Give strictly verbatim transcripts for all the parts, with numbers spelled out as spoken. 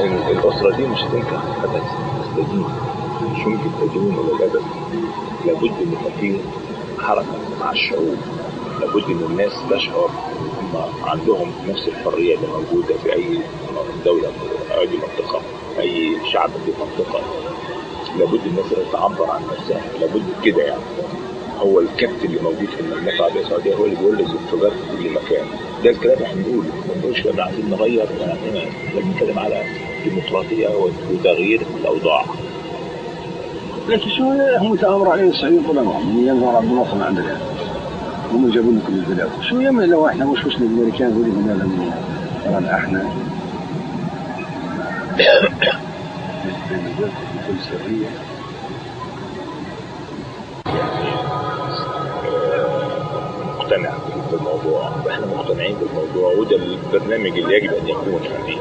الأسرة دي مش هتنجح أبدا، تستدين مش ممكن تدين إلى الأبد. لابد إن يبقى فيه حركة مع الشعوب، لابد إن الناس تشعر هم عندهم نفس الحرية اللي موجودة في أي دولة أو أي منطقة، أي شعب في منطقة. لابد الناس تعبر عن نفسها، لابد كده يعني. هو الكبت اللي موجود في المملكة العربية السعودية هو اللي بيقول لك الانفجار في كل مكان. ده الكلام اللي احنا بنقوله، ما بنقولش احنا عايزين نغير، احنا بنتكلم على ديمقراطية وتغيير الأوضاع. لكن شو هم تآمروا عليه السعوديين طول عمرهم من ايام عبد الناصر ما عندنا، هم جابوا لكم البلاد. شو يوم لو احنا مش وصلنا الامريكان هذول قلنا لهم طبعا احنا بكل سريه مقتنع بالموضوع، واحنا مقتنعين بالموضوع، وده البرنامج اللي يجب ان يكون يعني.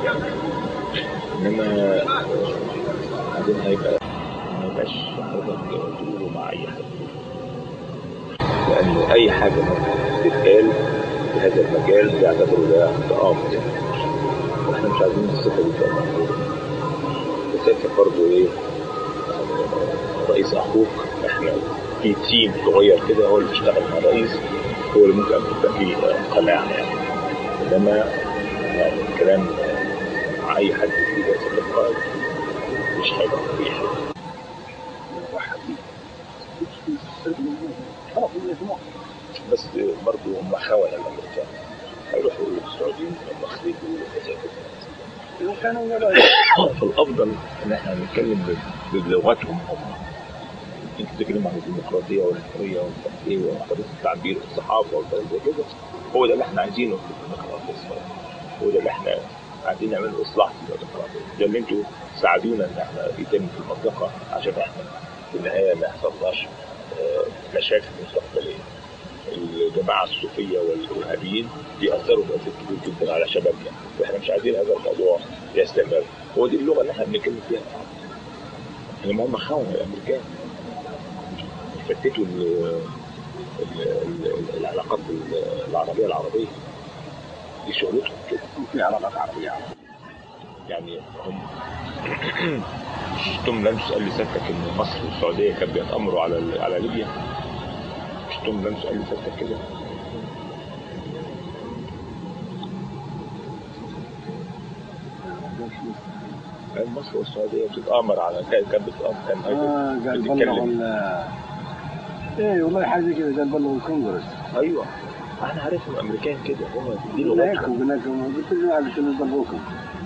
انما بعدين هيبقى ما يبقاش حضرتك تقوله مع اي حد، لان اي حاجه بتتقال في هذا المجال بيعتبروا ده تآمر، واحنا مش عايزين الصفه دي تبقى موجوده. بس برضه ايه، رئيس اخوك، احنا في تيم صغير كده هو اللي بيشتغل مع الرئيس، هو اللي ممكن يبقى فيه قناعه يعني. انما يعني الكلام مع اي حد في جلسه القائد مش هيبقى فيه حاجه. بس برضه هم خونه الامريكان، هيروحوا السعوديين المخرج والمساكن. فالافضل ان احنا نتكلم بلغتهم هم. انت بتتكلم عن الديمقراطيه والحريه والتفكير وحريه التعبير والصحافه والكلام زي كده، هو ده اللي احنا عايزينه في الديمقراطيه، هو ده اللي احنا عايزين نعمل اصلاح في الديمقراطيه، ده اللي انتوا ساعدونا ان احنا يتم في المنطقه عشان احنا في النهايه ما يحصلناش مشاكل مستقبليه. الجماعه الصوفيه والارهابيين بيأثروا تأثير كبير جدا على شبابنا، واحنا مش عايزين هذا الموضوع يستمر. هو دي اللغه اللي احنا بنتكلم فيها. لما هم خونوا الامريكان فتتوا العلاقات العربيه العربيه دي شغلتهم كده. في علاقات عربيه يعني هم شفتم لم تسأل لساتك ان مصر والسعوديه كانوا بيتأمروا على على ليبيا؟ شفتم لم تسأل لساتك كده؟ مصر والسعوديه بتتآمر على كانت بتتآمر كان اه قال بلغوا ايه والله حاجه كده، قال بلغوا الكونغرس. ايوه احنا عارفين الامريكان كده هم دي لغتهم. قلنا لكم قلت لهم قلت لهم بلغوكم